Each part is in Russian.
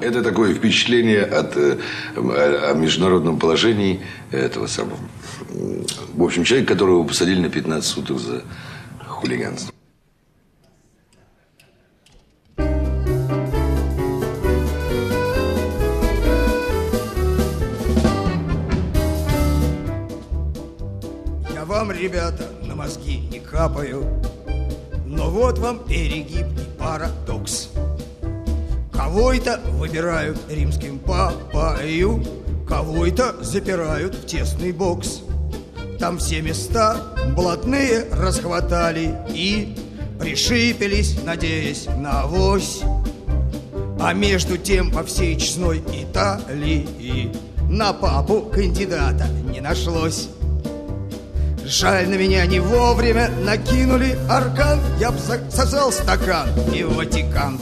Это такое впечатление о международном положении этого самого. В общем, человек, которого посадили на 15 суток за хулиганство. Я вам, ребята, на мозги не капаю, но вот вам перегиб и парадокс. Кого-то выбирают римским папою, кого-то запирают в тесный бокс. Там все места блатные расхватали и пришипелись, надеясь на авось. А между тем во всей честной Италии на папу кандидата не нашлось. Жаль, на меня не вовремя накинули аркан, я б сосал стакан и в Ватикан.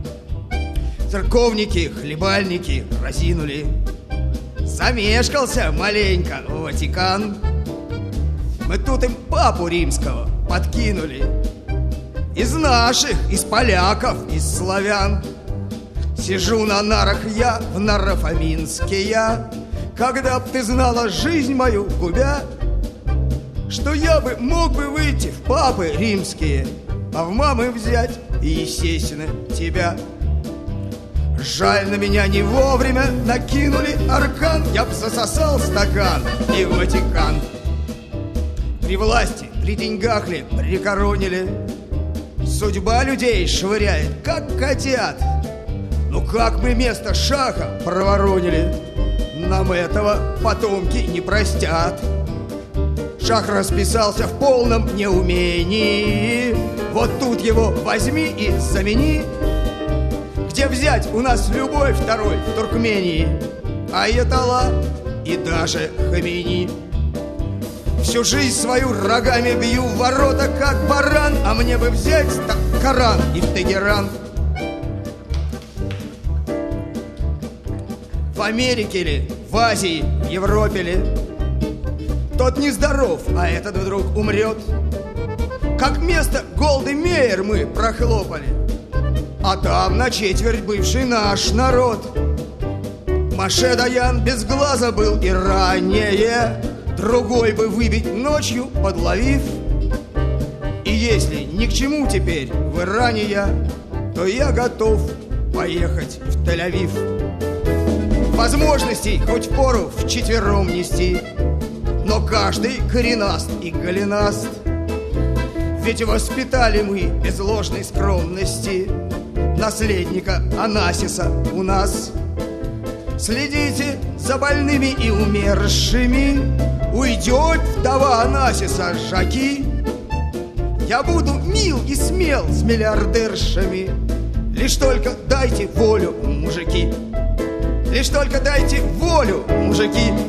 Церковники, хлебальники разинули. Замешкался маленько Ватикан. Мы тут им папу римского подкинули. Из наших, из поляков, из славян. Сижу на нарах я в Нарафаминске я. Когда б ты знала жизнь мою губя, что я бы мог бы выйти в папы римские, а в мамы взять и, естественно, тебя. Жаль, на меня не вовремя накинули аркан, я б засосал стакан и в Ватикан. При власти, при деньгах ли прикоронили, судьба людей швыряет, как котят. Ну как мы место шаха проворонили, нам этого потомки не простят. Шах расписался в полном неумении, вот тут его возьми и замени. Где взять у нас любой второй в Туркмении, Аятолла и даже Хамини. Всю жизнь свою рогами бью в ворота, как баран, а мне бы взять Коран и в Тегеран. В Америке ли, в Азии, в Европе ли, тот нездоров, а этот вдруг умрет. Как место Голды Меир мы прохлопали, а там на четверть бывший наш народ. Моше Даян без глаза был и ранее, другой бы выбить ночью, подловив. И если ни к чему теперь в Иране я, то я готов поехать в Тель-Авив. Возможностей хоть впору вчетвером нести, но каждый коренаст и голенаст. Ведь воспитали мы без ложной скромности наследника Анасиса у нас. Следите за больными и умершими, уйдет вдова Анасиса Жаки. Я буду мил и смел с миллиардершами, лишь только дайте волю, мужики. Лишь только дайте волю, мужики.